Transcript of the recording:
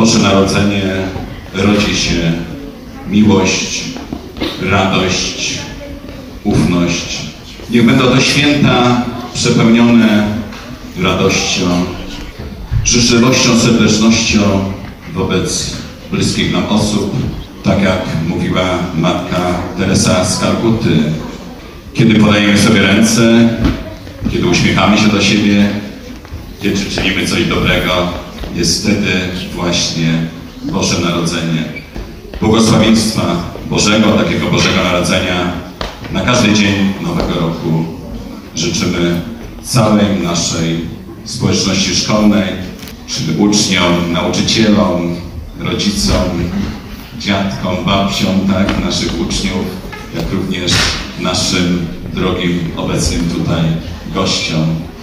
Boże Narodzenie rodzi się miłość, radość, ufność. Niech będą to święta przepełnione radością, życzliwością, serdecznością wobec bliskich nam osób, tak jak mówiła matka Teresa z Kalkuty. Kiedy podajemy sobie ręce, kiedy uśmiechamy się do siebie, kiedy czynimy coś dobrego, jest wtedy właśnie Boże Narodzenie. Błogosławieństwa Bożego, takiego Bożego Narodzenia na każdy dzień Nowego Roku życzymy całej naszej społeczności szkolnej, czyli uczniom, nauczycielom, rodzicom, dziadkom, babciom, tak, naszych uczniów, jak również naszym drogim obecnym tutaj gościom.